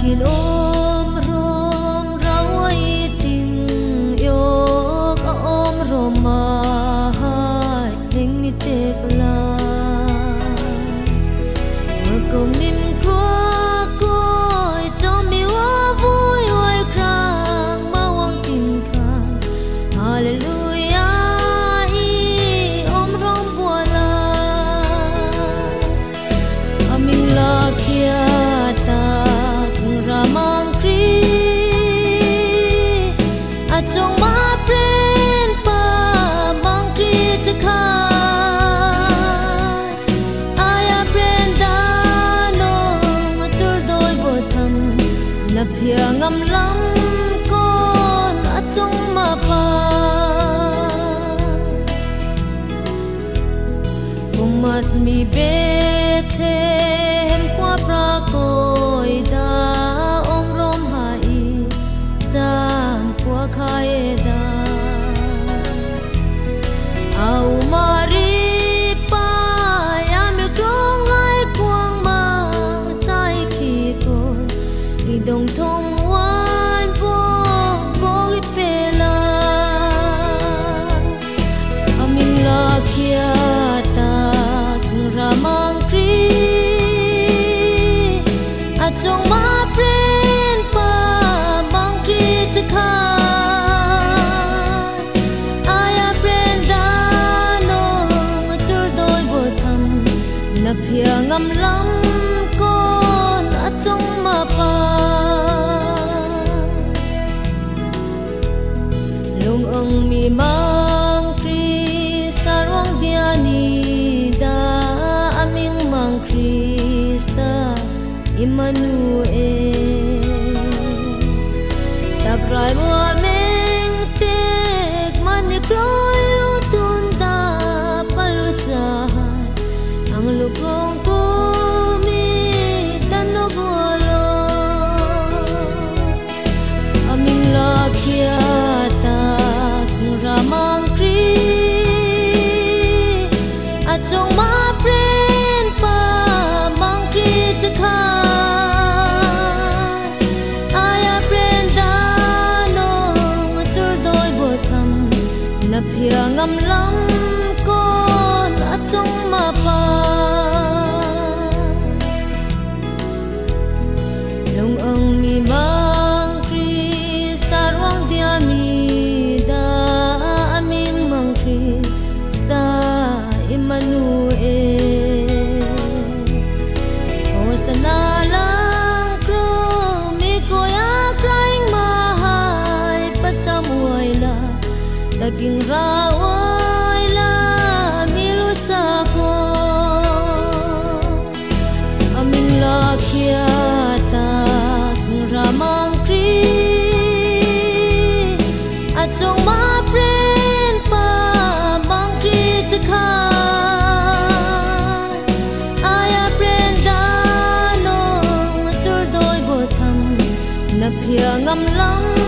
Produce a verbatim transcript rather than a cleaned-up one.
khi ôm rom rau tình yêu có ôm rom mà hai mình đi tết la mà cùng niềm qua coi cho mi hoa vui hoài khang mà hoàng tình khang hallelujah hi ôm rom bùa la amin la kia ta Ramang Kri Atong ma pren pa mang Kri chakha Aya pren dano matur doi botham na phia ngam lam kon atong ma pa umat mi Bethlehem kwa pra koi da Kaeda au mari pa ya mi krong ai quang mang chai khi kon i dong thong wan bo bo i pela amin la kia ta thung ramang Kri atong ma pren pa mang Kri chakha na phia ngam lam kon atong ma pa lung ong mi mang Kri sarwang diani da aming mang Krista Emmanuel tabrai mo aming tek mani kloy tun ta palusahan ang lukrong kumi tanogolo aming lakia ta ramang Kri atong ma pren pa mang Kri chakha aya pren dano matur doi botham na phia ngam lam kon atong ma pa lung ong mi mang Kri sarwang dia mi da aming mang Krista Emmanuel hosana lang kro mi koya crying mahai patsamuai la taging rawai la milusako aming lakia ramang Kri atong ma pren pa mang Kri chakha aya pren dano matur doi botham na phia ngam lam